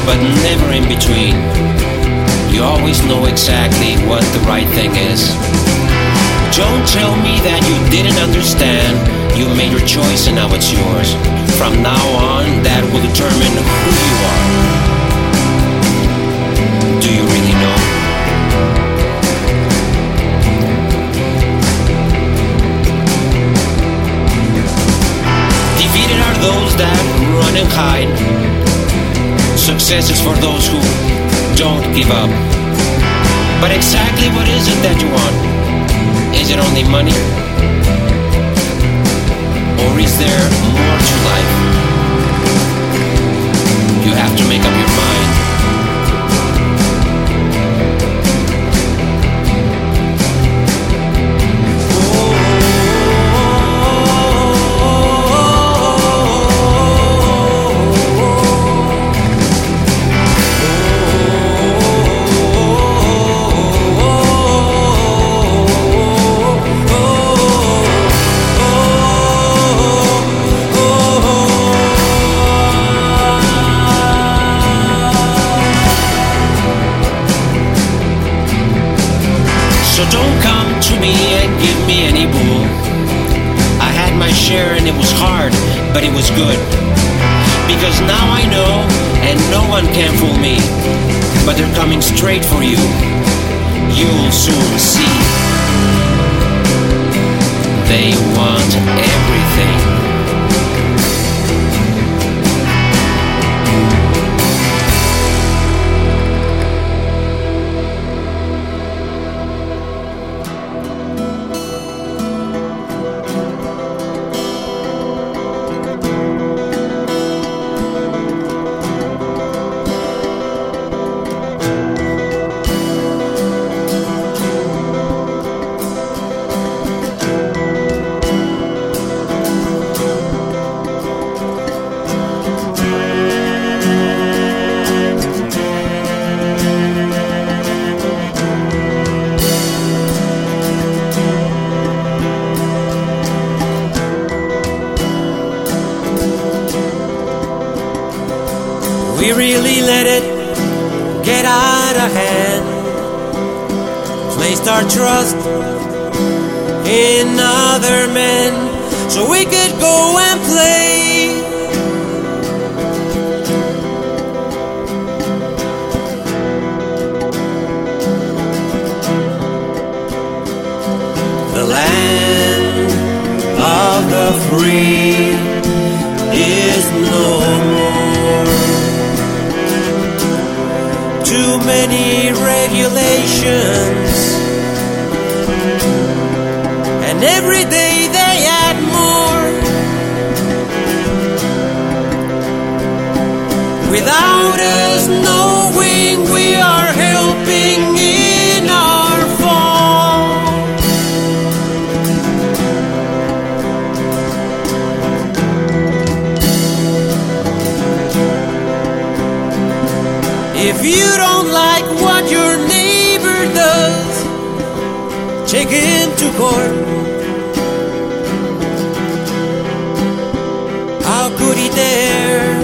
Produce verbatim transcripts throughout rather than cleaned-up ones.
but never in between. You always know exactly what the right thing is. Don't tell me that you didn't understand. You made your choice and now it's yours. From now on, that will determine who you are. Do you really know? Defeated are those that run and hide. Success is for those who don't give up. But exactly what is it that you want? Is it only money? Or is there more to life? You have to make up your mind. So don't come to me and give me any bull. I had my share and it was hard, but it was good. Because now I know, and no one can fool me. But they're coming straight for you. You'll soon see. They want everything. We really let it get out of hand. Placed our trust in other men so we could go and play. The land of the free is no more. Too many regulations, and every day they add more. Without us knowing, we are helping in our fall. If you don't like what your neighbor does, take him to court. How could he dare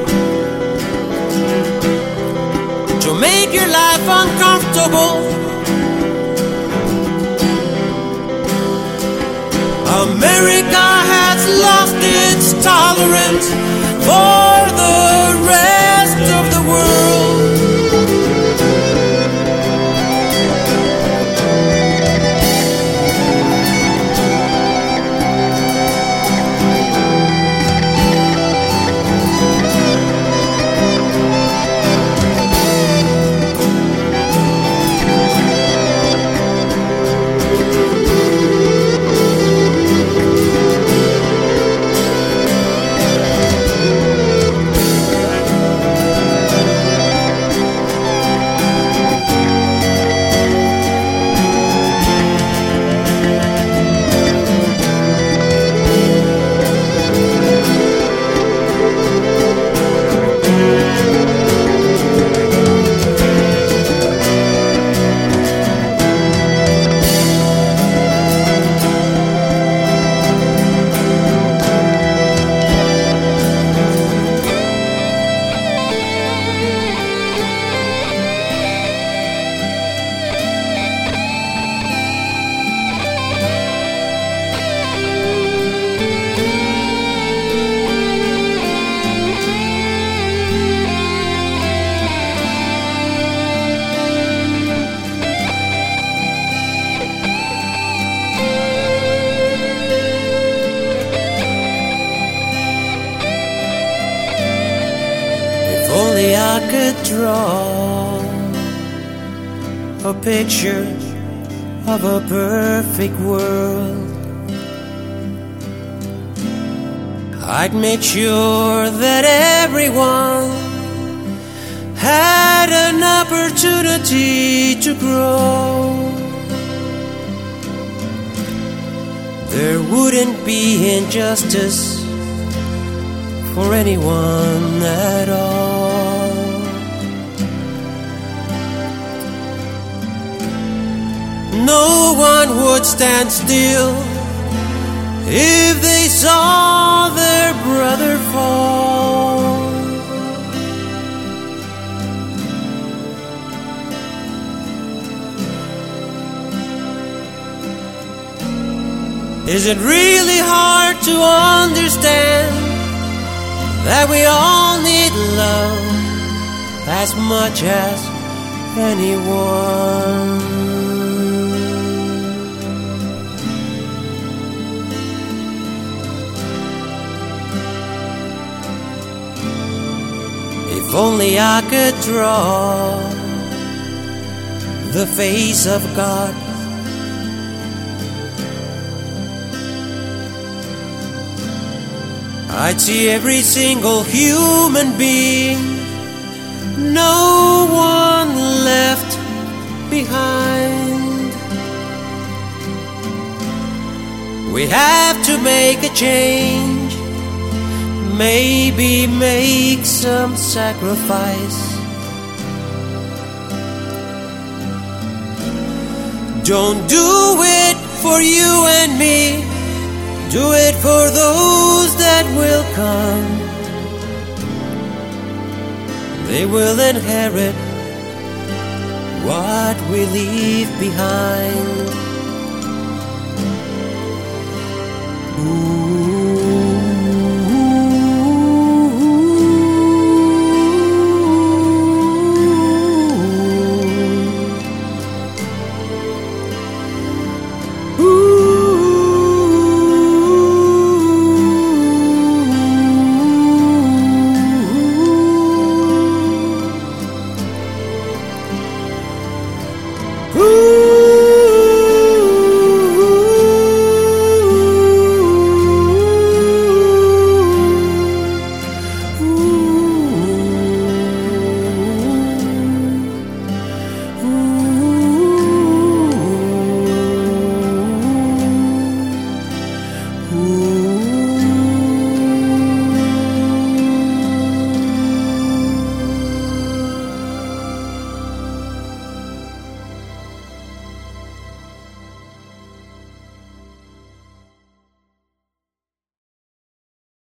to make your life uncomfortable? America has lost its tolerance for the rest of the world. draw a picture of a perfect world, I'd make sure that everyone had an opportunity to grow. There wouldn't be injustice for anyone at all. No one would stand still if they saw their brother fall. Is it really hard to understand that we all need love as much as anyone? If only I could draw the face of God, I'd see every single human being, no one left behind. We have to make a change, maybe make some sacrifice. Don't do it for you and me, do it for those that will come. They will inherit what we leave behind. Ooh.